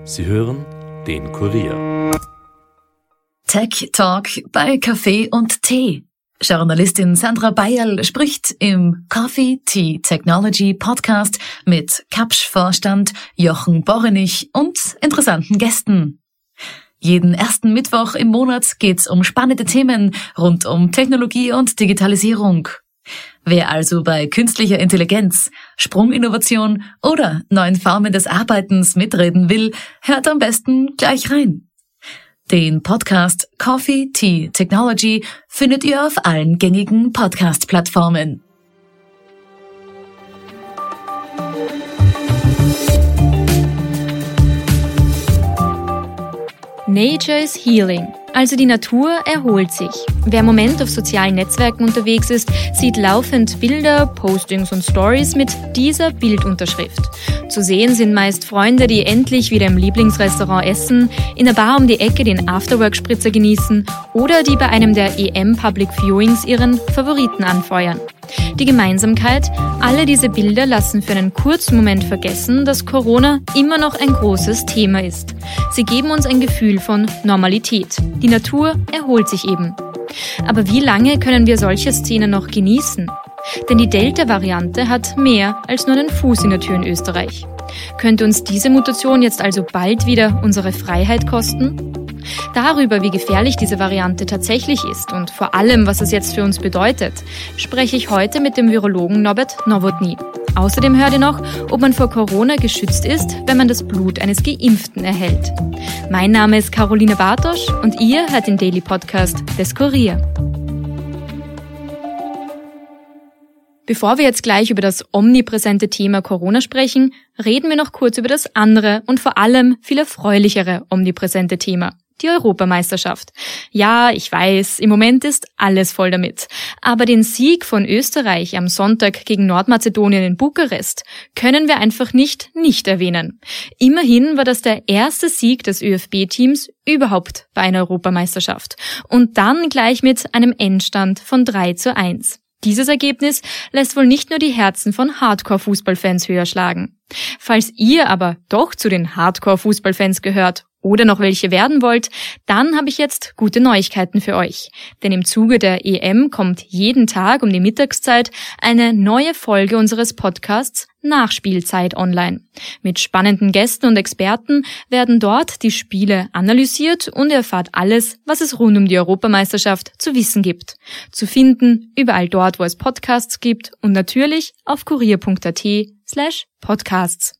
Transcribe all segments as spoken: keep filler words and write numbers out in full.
Sie hören den Kurier. Tech Talk bei Kaffee und Tee. Journalistin Sandra Bayerl spricht im Coffee Tea Technology Podcast mit Kapsch-Vorstand Jochen Borrenich und interessanten Gästen. Jeden ersten Mittwoch im Monat geht's um spannende Themen rund um Technologie und Digitalisierung. Wer also bei künstlicher Intelligenz, Sprunginnovation oder neuen Formen des Arbeitens mitreden will, hört am besten gleich rein. Den Podcast Coffee Tea Technology findet ihr auf allen gängigen Podcast-Plattformen. Nature is healing, also die Natur erholt sich. Wer im Moment auf sozialen Netzwerken unterwegs ist, sieht laufend Bilder, Postings und Stories mit dieser Bildunterschrift. Zu sehen sind meist Freunde, die endlich wieder im Lieblingsrestaurant essen, in der Bar um die Ecke den Afterwork-Spritzer genießen oder die bei einem der E M Public Viewings ihren Favoriten anfeuern. Die Gemeinsamkeit: alle diese Bilder lassen für einen kurzen Moment vergessen, dass Corona immer noch ein großes Thema ist. Sie geben uns ein Gefühl von Normalität. Die Natur erholt sich eben. Aber wie lange können wir solche Szenen noch genießen? Denn die Delta-Variante hat mehr als nur einen Fuß in der Tür in Österreich. Könnte uns diese Mutation jetzt also bald wieder unsere Freiheit kosten? Darüber, wie gefährlich diese Variante tatsächlich ist und vor allem, was es jetzt für uns bedeutet, spreche ich heute mit dem Virologen Norbert Nowotny. Außerdem hört ihr noch, ob man vor Corona geschützt ist, wenn man das Blut eines Geimpften erhält. Mein Name ist Caroline Bartosch und ihr hört den Daily Podcast des Kurier. Bevor wir jetzt gleich über das omnipräsente Thema Corona sprechen, reden wir noch kurz über das andere und vor allem viel erfreulichere omnipräsente Thema: die Europameisterschaft. Ja, ich weiß, im Moment ist alles voll damit. Aber den Sieg von Österreich am Sonntag gegen Nordmazedonien in Bukarest können wir einfach nicht nicht erwähnen. Immerhin war das der erste Sieg des Ö F B-Teams überhaupt bei einer Europameisterschaft. Und dann gleich mit einem Endstand von drei zu eins. Dieses Ergebnis lässt wohl nicht nur die Herzen von Hardcore-Fußballfans höher schlagen. Falls ihr aber doch zu den Hardcore-Fußballfans gehört oder noch welche werden wollt, dann habe ich jetzt gute Neuigkeiten für euch. Denn im Zuge der E M kommt jeden Tag um die Mittagszeit eine neue Folge unseres Podcasts Nachspielzeit online. Mit spannenden Gästen und Experten werden dort die Spiele analysiert und ihr erfahrt alles, was es rund um die Europameisterschaft zu wissen gibt. Zu finden überall dort, wo es Podcasts gibt und natürlich auf kurier punkt at slash podcasts.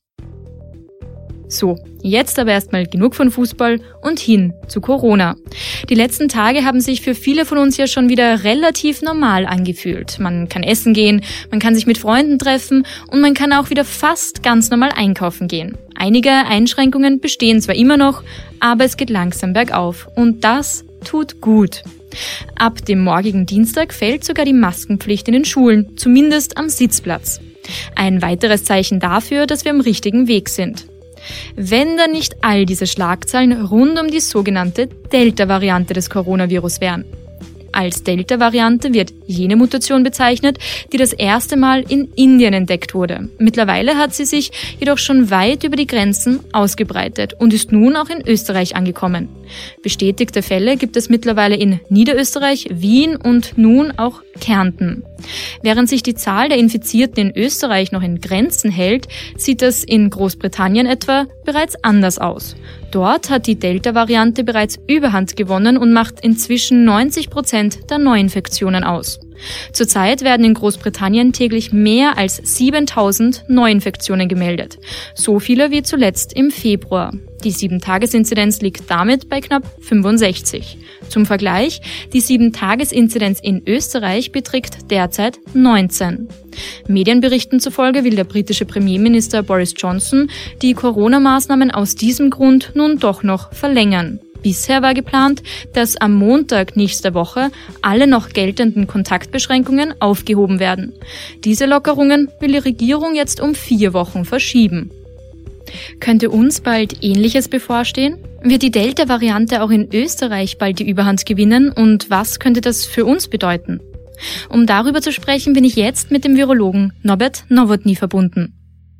So, jetzt aber erstmal genug von Fußball und hin zu Corona. Die letzten Tage haben sich für viele von uns ja schon wieder relativ normal angefühlt. Man kann essen gehen, man kann sich mit Freunden treffen und man kann auch wieder fast ganz normal einkaufen gehen. Einige Einschränkungen bestehen zwar immer noch, aber es geht langsam bergauf und das tut gut. Ab dem morgigen Dienstag fällt sogar die Maskenpflicht in den Schulen, zumindest am Sitzplatz. Ein weiteres Zeichen dafür, dass wir am richtigen Weg sind. Wenn dann nicht all diese Schlagzeilen rund um die sogenannte Delta-Variante des Coronavirus wären. Als Delta-Variante wird jene Mutation bezeichnet, die das erste Mal in Indien entdeckt wurde. Mittlerweile hat sie sich jedoch schon weit über die Grenzen ausgebreitet und ist nun auch in Österreich angekommen. Bestätigte Fälle gibt es mittlerweile in Niederösterreich, Wien und nun auch Kärnten. Während sich die Zahl der Infizierten in Österreich noch in Grenzen hält, sieht das in Großbritannien etwa bereits anders aus. Dort hat die Delta-Variante bereits Überhand gewonnen und macht inzwischen neunzig Prozent der Neuinfektionen aus. Zurzeit werden in Großbritannien täglich mehr als siebentausend Neuinfektionen gemeldet. So viele wie zuletzt im Februar. Die sieben-Tages-Inzidenz liegt damit bei knapp fünfundsechzig. Zum Vergleich, die sieben-Tages-Inzidenz in Österreich beträgt derzeit neunzehn. Medienberichten zufolge will der britische Premierminister Boris Johnson die Corona-Maßnahmen aus diesem Grund nun doch noch verlängern. Bisher war geplant, dass am Montag nächster Woche alle noch geltenden Kontaktbeschränkungen aufgehoben werden. Diese Lockerungen will die Regierung jetzt um vier Wochen verschieben. Könnte uns bald Ähnliches bevorstehen? Wird die Delta-Variante auch in Österreich bald die Überhand gewinnen und was könnte das für uns bedeuten? Um darüber zu sprechen, bin ich jetzt mit dem Virologen Norbert Nowotny verbunden.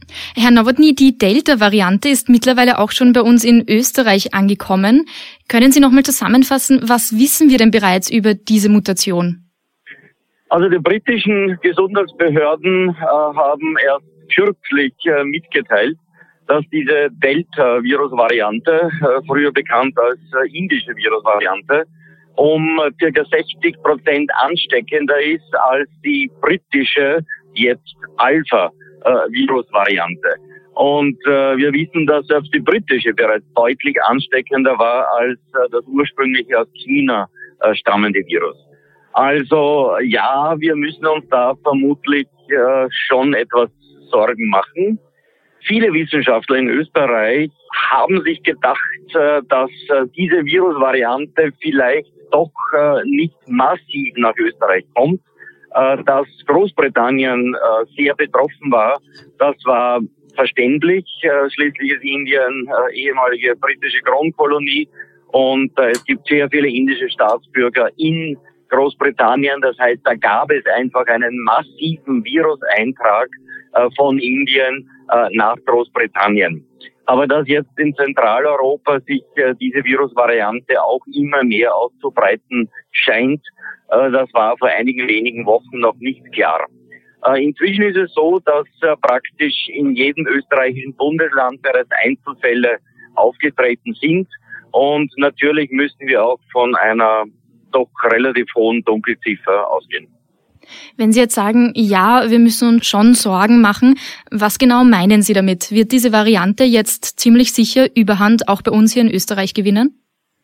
Herr Nowotny, die Delta-Variante ist mittlerweile auch schon bei uns in Österreich angekommen. Können Sie noch mal zusammenfassen, was wissen wir denn bereits über diese Mutation? Also die britischen Gesundheitsbehörden äh, haben erst kürzlich äh, mitgeteilt, dass diese Delta-Virus-Variante, äh, früher bekannt als äh, indische Virusvariante, um äh, ca. sechzig Prozent ansteckender ist als die britische, jetzt Alpha-Virus-Variante. Und äh, wir wissen, dass selbst die britische bereits deutlich ansteckender war als äh, das ursprünglich aus China äh, stammende Virus. Also ja, wir müssen uns da vermutlich äh, schon etwas Sorgen machen. Viele Wissenschaftler in Österreich haben sich gedacht, äh, dass äh, diese Virusvariante vielleicht doch äh, nicht massiv nach Österreich kommt, äh, dass Großbritannien äh, sehr betroffen war. Das war verständlich. Äh, schließlich ist Indien äh, ehemalige britische Kronkolonie und äh, es gibt sehr viele indische Staatsbürger in Großbritannien. Das heißt, da gab es einfach einen massiven Viruseintrag äh, von Indien äh, nach Großbritannien. Aber dass jetzt in Zentraleuropa sich äh, diese Virusvariante auch immer mehr auszubreiten scheint, äh, das war vor einigen wenigen Wochen noch nicht klar. Äh, inzwischen ist es so, dass äh, praktisch in jedem österreichischen Bundesland bereits Einzelfälle aufgetreten sind. Und natürlich müssen wir auch von einer doch relativ hohen Dunkelziffer ausgehen. Wenn Sie jetzt sagen, ja, wir müssen uns schon Sorgen machen, was genau meinen Sie damit? Wird diese Variante jetzt ziemlich sicher Überhand auch bei uns hier in Österreich gewinnen?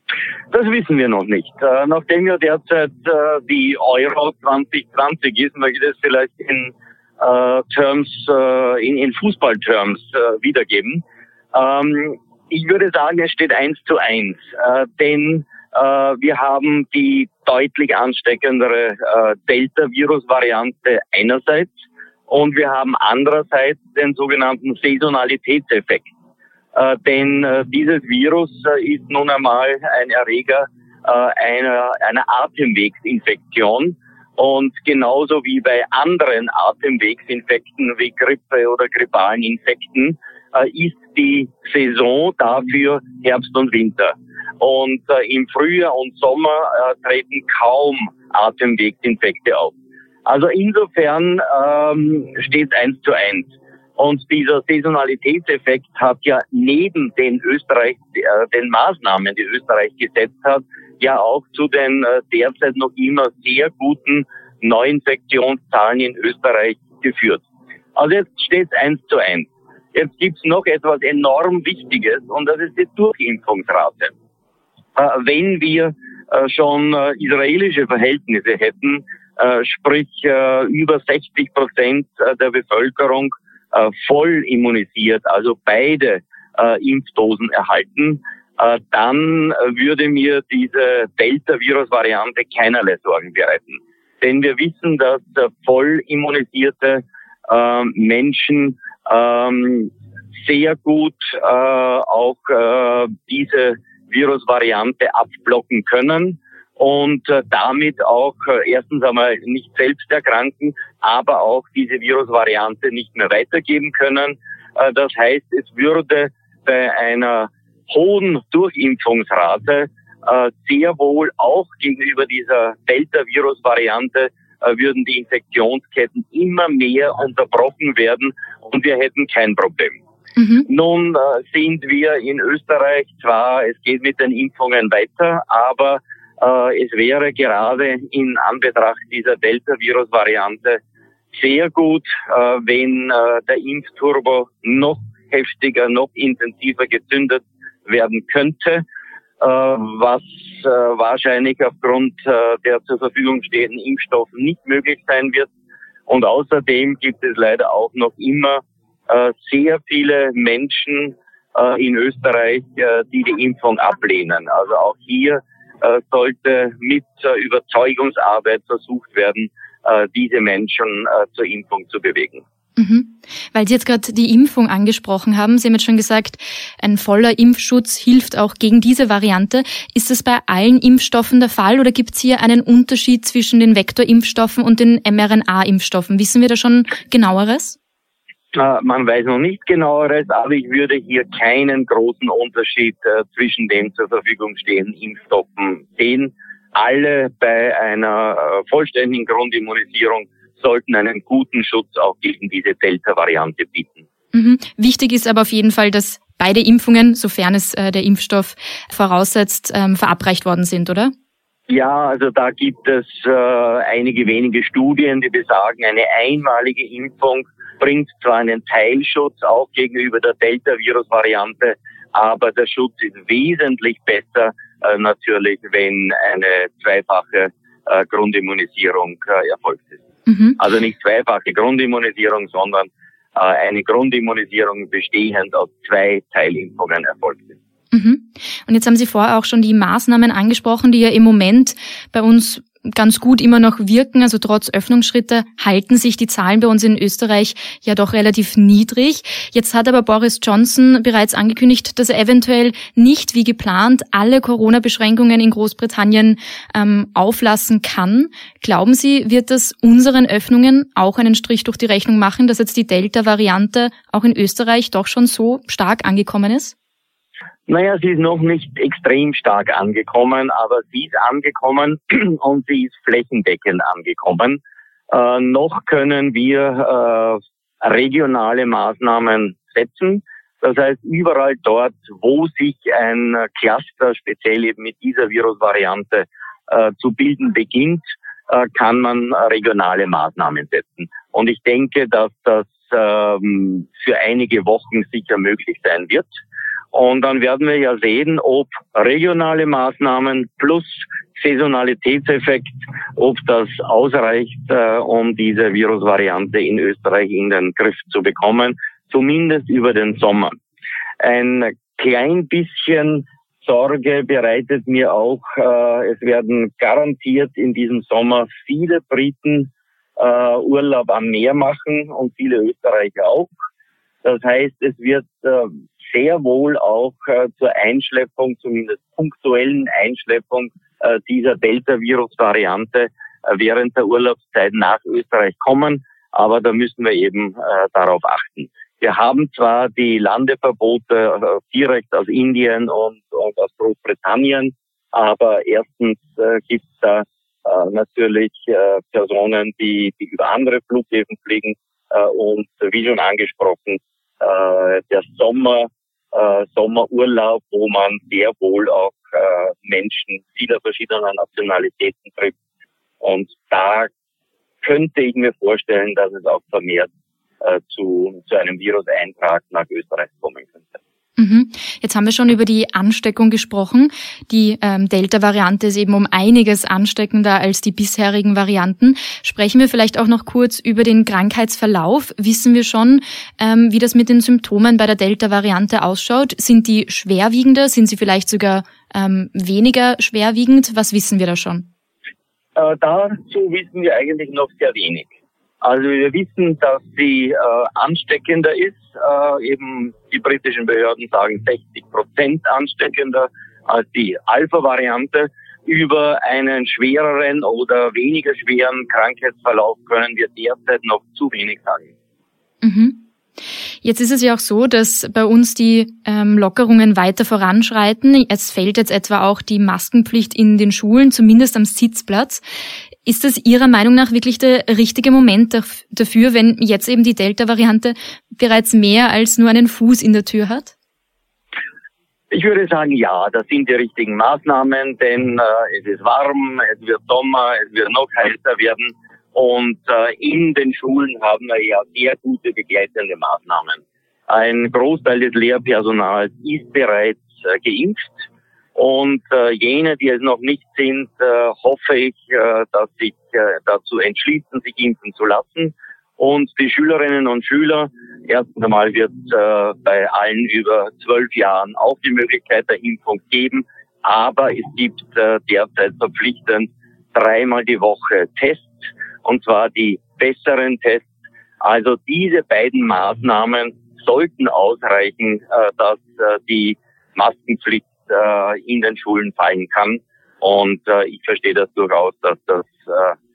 Das wissen wir noch nicht. Äh, nachdem ja derzeit äh, die Euro zwanzig zwanzig ist, möchte ich das vielleicht in äh, Terms, äh, in, in Fußballterms äh, wiedergeben. Ähm, ich würde sagen, es steht eins zu eins, äh, denn Uh, wir haben die deutlich ansteckendere uh, Delta-Virus-Variante einerseits und wir haben andererseits den sogenannten Saisonalitätseffekt. Uh, denn uh, dieses Virus uh, ist nun einmal ein Erreger uh, einer, einer Atemwegsinfektion und genauso wie bei anderen Atemwegsinfekten wie Grippe oder grippalen Infekten uh, ist die Saison dafür Herbst und Winter. Und äh, im Frühjahr und Sommer äh, treten kaum Atemwegsinfekte auf. Also insofern ähm, steht es eins zu eins. Und dieser Saisonalitätseffekt hat ja neben den Österreich, äh, den Maßnahmen, die Österreich gesetzt hat, ja auch zu den äh, derzeit noch immer sehr guten Neuinfektionszahlen in Österreich geführt. Also jetzt steht es eins zu eins. Jetzt gibt's noch etwas enorm Wichtiges und das ist die Durchimpfungsrate. Äh, wenn wir äh, schon äh, israelische Verhältnisse hätten, äh, sprich äh, über sechzig Prozent der Bevölkerung äh, voll immunisiert, also beide äh, Impfdosen erhalten, äh, dann würde mir diese Delta-Virus-Variante keinerlei Sorgen bereiten. Denn wir wissen, dass äh, voll immunisierte äh, Menschen ähm, sehr gut äh, auch äh, diese Virusvariante abblocken können und äh, damit auch äh, erstens einmal nicht selbst erkranken, aber auch diese Virusvariante nicht mehr weitergeben können. Äh, das heißt, es würde bei einer hohen Durchimpfungsrate äh, sehr wohl auch gegenüber dieser Delta-Virus-Variante äh, würden die Infektionsketten immer mehr unterbrochen werden und wir hätten kein Problem. Mhm. Nun äh, sind wir in Österreich zwar, es geht mit den Impfungen weiter, aber äh, es wäre gerade in Anbetracht dieser Delta-Virus-Variante sehr gut, äh, wenn äh, der Impfturbo noch heftiger, noch intensiver gezündet werden könnte, äh, was äh, wahrscheinlich aufgrund äh, der zur Verfügung stehenden Impfstoffe nicht möglich sein wird. Und außerdem gibt es leider auch noch immer äh, sehr viele Menschen äh, in Österreich, äh, die die Impfung ablehnen. Also auch hier äh, sollte mit äh, Überzeugungsarbeit versucht werden, äh, diese Menschen äh, zur Impfung zu bewegen. Mhm. Weil Sie jetzt gerade die Impfung angesprochen haben, Sie haben jetzt schon gesagt, ein voller Impfschutz hilft auch gegen diese Variante. Ist das bei allen Impfstoffen der Fall oder gibt es hier einen Unterschied zwischen den Vektorimpfstoffen und den mRNA-Impfstoffen? Wissen wir da schon genaueres? Man weiß noch nicht genaueres, aber ich würde hier keinen großen Unterschied äh, zwischen den zur Verfügung stehenden Impfstoffen sehen. Alle bei einer äh, vollständigen Grundimmunisierung sollten einen guten Schutz auch gegen diese Delta-Variante bieten. Mhm. Wichtig ist aber auf jeden Fall, dass beide Impfungen, sofern es äh, der Impfstoff voraussetzt, ähm, verabreicht worden sind, oder? Ja, also da gibt es äh, einige wenige Studien, die besagen, eine einmalige Impfung bringt zwar einen Teilschutz auch gegenüber der Delta-Virus-Variante, aber der Schutz ist wesentlich besser äh, natürlich, wenn eine zweifache äh, Grundimmunisierung äh, erfolgt ist. Mhm. Also nicht zweifache Grundimmunisierung, sondern äh, eine Grundimmunisierung bestehend aus zwei Teilimpfungen erfolgt ist. Mhm. Und jetzt haben Sie vorher auch schon die Maßnahmen angesprochen, die ja im Moment bei uns ganz gut immer noch wirken. Also trotz Öffnungsschritte halten sich die Zahlen bei uns in Österreich ja doch relativ niedrig. Jetzt hat aber Boris Johnson bereits angekündigt, dass er eventuell nicht wie geplant alle Corona-Beschränkungen in Großbritannien ähm, auflassen kann. Glauben Sie, wird das unseren Öffnungen auch einen Strich durch die Rechnung machen, dass jetzt die Delta-Variante auch in Österreich doch schon so stark angekommen ist? Naja, sie ist noch nicht extrem stark angekommen, aber sie ist angekommen und sie ist flächendeckend angekommen. Äh, noch können wir äh, regionale Maßnahmen setzen. Das heißt, überall dort, wo sich ein Cluster speziell eben mit dieser Virusvariante äh, zu bilden beginnt, äh, kann man regionale Maßnahmen setzen. Und ich denke, dass das ähm, für einige Wochen sicher möglich sein wird. Und dann werden wir ja sehen, ob regionale Maßnahmen plus Saisonalitätseffekt, ob das ausreicht, äh, um diese Virusvariante in Österreich in den Griff zu bekommen, zumindest über den Sommer. Ein klein bisschen Sorge bereitet mir auch, äh, es werden garantiert in diesem Sommer viele Briten äh, Urlaub am Meer machen und viele Österreicher auch. Das heißt, es wird äh, sehr wohl auch äh, zur Einschleppung, zumindest punktuellen Einschleppung äh, dieser Delta-Virus-Variante äh, während der Urlaubszeit nach Österreich kommen. Aber da müssen wir eben äh, darauf achten. Wir haben zwar die Landeverbote äh, direkt aus Indien und, und aus Großbritannien, aber erstens äh, gibt es da äh, natürlich äh, Personen, die, die über andere Flughäfen fliegen äh, und wie schon angesprochen, äh, der Sommer, äh, Sommerurlaub, wo man sehr wohl auch äh, Menschen vieler verschiedener Nationalitäten trifft. Und da könnte ich mir vorstellen, dass es auch vermehrt äh, zu, zu einem Viruseintrag nach Österreich kommen könnte. Mhm. Jetzt haben wir schon über die Ansteckung gesprochen. Die ähm, Delta-Variante ist eben um einiges ansteckender als die bisherigen Varianten. Sprechen wir vielleicht auch noch kurz über den Krankheitsverlauf. Wissen wir schon, ähm, wie das mit den Symptomen bei der Delta-Variante ausschaut? Sind die schwerwiegender? Sind sie vielleicht sogar ähm, weniger schwerwiegend? Was wissen wir da schon? Äh, dazu wissen wir eigentlich noch sehr wenig. Also wir wissen, dass sie äh, ansteckender ist. Äh, eben die britischen Behörden sagen sechzig Prozent ansteckender als die Alpha-Variante. Über einen schwereren oder weniger schweren Krankheitsverlauf können wir derzeit noch zu wenig sagen. Mhm. Jetzt ist es ja auch so, dass bei uns die ähm, Lockerungen weiter voranschreiten. Es fällt jetzt etwa auch die Maskenpflicht in den Schulen, zumindest am Sitzplatz. Ist das Ihrer Meinung nach wirklich der richtige Moment dafür, wenn jetzt eben die Delta-Variante bereits mehr als nur einen Fuß in der Tür hat? Ich würde sagen, ja, das sind die richtigen Maßnahmen, denn äh, es ist warm, es wird Sommer, es wird noch heißer werden. Und äh, in den Schulen haben wir ja sehr gute begleitende Maßnahmen. Ein Großteil des Lehrpersonals ist bereits äh, geimpft. Und äh, jene, die es noch nicht sind, äh, hoffe ich, äh, dass sich äh, dazu entschließen, sich impfen zu lassen. Und die Schülerinnen und Schüler, erst einmal wird äh, bei allen über zwölf Jahren auch die Möglichkeit der Impfung geben. Aber es gibt äh, derzeit verpflichtend dreimal die Woche Tests, und zwar die besseren Tests. Also diese beiden Maßnahmen sollten ausreichen, äh, dass äh, die Maskenpflicht in den Schulen fallen kann. Und äh, ich verstehe das durchaus, dass das äh,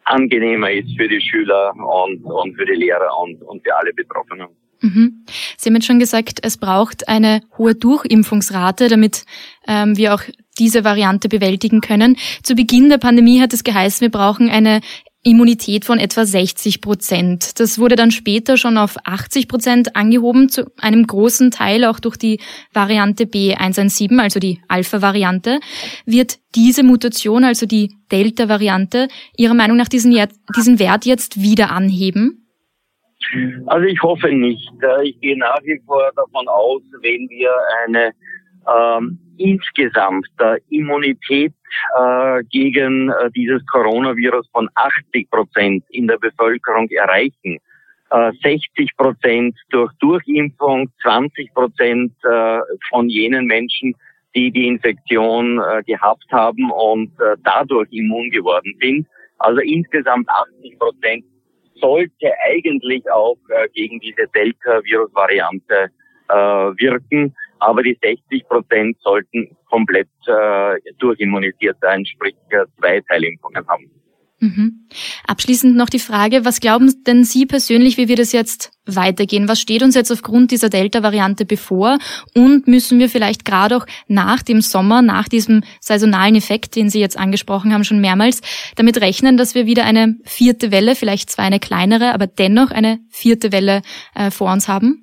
angenehmer ist für die Schüler und, und für die Lehrer und, und für alle Betroffenen. Mhm. Sie haben jetzt schon gesagt, es braucht eine hohe Durchimpfungsrate, damit ähm, wir auch diese Variante bewältigen können. Zu Beginn der Pandemie hat es geheißen, wir brauchen eine Immunität von etwa sechzig Prozent. Das wurde dann später schon auf achtzig Prozent angehoben, zu einem großen Teil auch durch die Variante B eins eins sieben, also die Alpha-Variante. Wird diese Mutation, also die Delta-Variante, Ihrer Meinung nach diesen, diesen Wert jetzt wieder anheben? Also ich hoffe nicht. Ich gehe nach wie vor davon aus, wenn wir eine ähm, insgesamt äh, Immunität äh, gegen äh, dieses Coronavirus von achtzig Prozent in der Bevölkerung erreichen, äh, sechzig Prozent durch Durchimpfung, zwanzig Prozent äh, von jenen Menschen, die die Infektion äh, gehabt haben und äh, dadurch immun geworden sind. Also insgesamt achtzig Prozent sollte eigentlich auch äh, gegen diese Delta-Virus-Variante äh, wirken. Aber die sechzig Prozent sollten komplett äh, durchimmunisiert sein, sprich äh, zwei Teilimpfungen haben. Mhm. Abschließend noch die Frage, was glauben denn Sie persönlich, wie wird es jetzt weitergehen? Was steht uns jetzt aufgrund dieser Delta-Variante bevor? Und müssen wir vielleicht gerade auch nach dem Sommer, nach diesem saisonalen Effekt, den Sie jetzt angesprochen haben, schon mehrmals, damit rechnen, dass wir wieder eine vierte Welle, vielleicht zwar eine kleinere, aber dennoch eine vierte Welle äh, vor uns haben?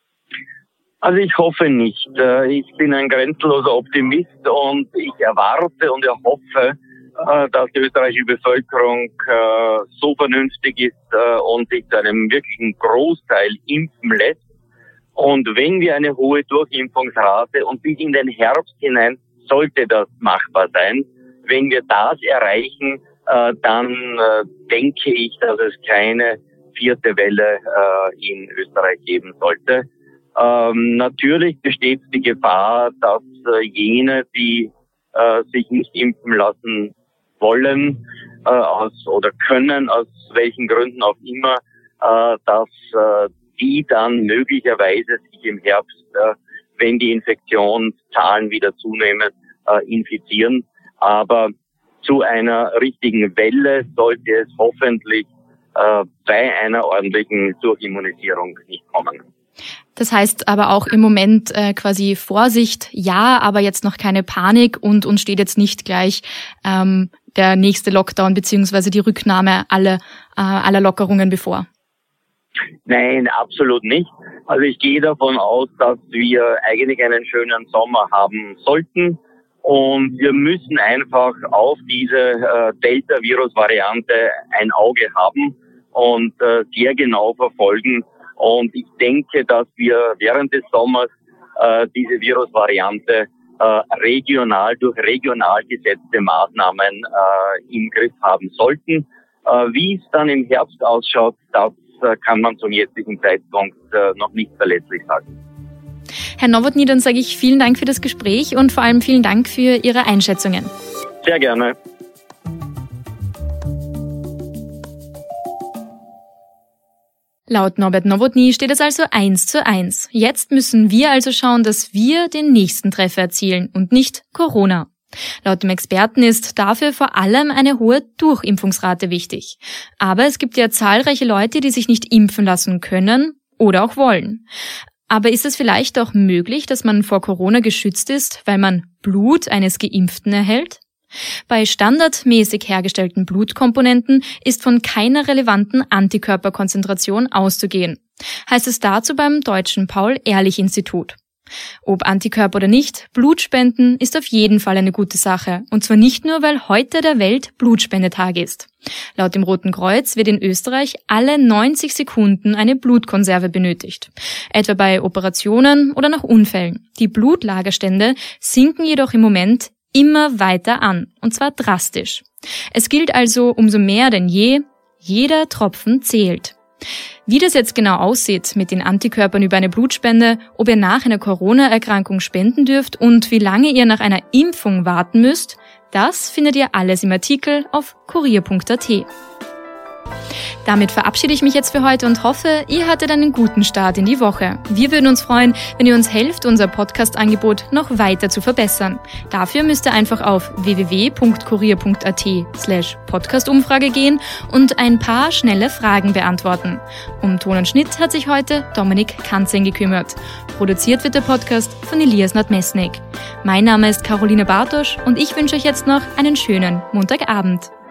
Also ich hoffe nicht. Ich bin ein grenzenloser Optimist und ich erwarte und erhoffe, dass die österreichische Bevölkerung so vernünftig ist und sich zu einem wirklichen Großteil impfen lässt. Und wenn wir eine hohe Durchimpfungsrate und bis in den Herbst hinein sollte das machbar sein, wenn wir das erreichen, dann denke ich, dass es keine vierte Welle in Österreich geben sollte. Ähm, natürlich besteht die Gefahr, dass äh, jene, die äh, sich nicht impfen lassen wollen äh, aus oder können, aus welchen Gründen auch immer, äh, dass äh, die dann möglicherweise sich im Herbst, äh, wenn die Infektionszahlen wieder zunehmen, äh, infizieren. Aber zu einer richtigen Welle sollte es hoffentlich äh, bei einer ordentlichen Durchimmunisierung nicht kommen. Das heißt aber auch im Moment äh, quasi Vorsicht, ja, aber jetzt noch keine Panik und uns steht jetzt nicht gleich ähm, der nächste Lockdown beziehungsweise die Rücknahme aller, äh, aller Lockerungen bevor. Nein, absolut nicht. Also ich gehe davon aus, dass wir eigentlich einen schönen Sommer haben sollten und wir müssen einfach auf diese äh, Delta-Virus-Variante ein Auge haben und äh, sehr genau verfolgen. Und ich denke, dass wir während des Sommers äh, diese Virusvariante äh, regional durch regional gesetzte Maßnahmen äh, im Griff haben sollten. Äh, wie es dann im Herbst ausschaut, das äh, kann man zum jetzigen Zeitpunkt äh, noch nicht verlässlich sagen. Herr Nowotny, dann sage ich vielen Dank für das Gespräch und vor allem vielen Dank für Ihre Einschätzungen. Sehr gerne. Laut Norbert Nowotny steht es also eins zu eins. Jetzt müssen wir also schauen, dass wir den nächsten Treffer erzielen und nicht Corona. Laut dem Experten ist dafür vor allem eine hohe Durchimpfungsrate wichtig. Aber es gibt ja zahlreiche Leute, die sich nicht impfen lassen können oder auch wollen. Aber ist es vielleicht auch möglich, dass man vor Corona geschützt ist, weil man Blut eines Geimpften erhält? Bei standardmäßig hergestellten Blutkomponenten ist von keiner relevanten Antikörperkonzentration auszugehen, heißt es dazu beim Deutschen Paul-Ehrlich-Institut. Ob Antikörper oder nicht, Blutspenden ist auf jeden Fall eine gute Sache. Und zwar nicht nur, weil heute der Welt-Blutspendetag ist. Laut dem Roten Kreuz wird in Österreich alle neunzig Sekunden eine Blutkonserve benötigt. Etwa bei Operationen oder nach Unfällen. Die Blutlagerstände sinken jedoch im Moment immer weiter an, und zwar drastisch. Es gilt also umso mehr denn je, jeder Tropfen zählt. Wie das jetzt genau aussieht mit den Antikörpern über eine Blutspende, ob ihr nach einer Corona-Erkrankung spenden dürft und wie lange ihr nach einer Impfung warten müsst, das findet ihr alles im Artikel auf kurier punkt at. Damit verabschiede ich mich jetzt für heute und hoffe, ihr hattet einen guten Start in die Woche. Wir würden uns freuen, wenn ihr uns helft, unser Podcast-Angebot noch weiter zu verbessern. Dafür müsst ihr einfach auf w w w punkt kurier punkt a t slash Podcast-Umfrage gehen und ein paar schnelle Fragen beantworten. Um Ton und Schnitt hat sich heute Dominik Kanzing gekümmert. Produziert wird der Podcast von Elias Nadmesnik. Mein Name ist Caroline Bartosch und ich wünsche euch jetzt noch einen schönen Montagabend.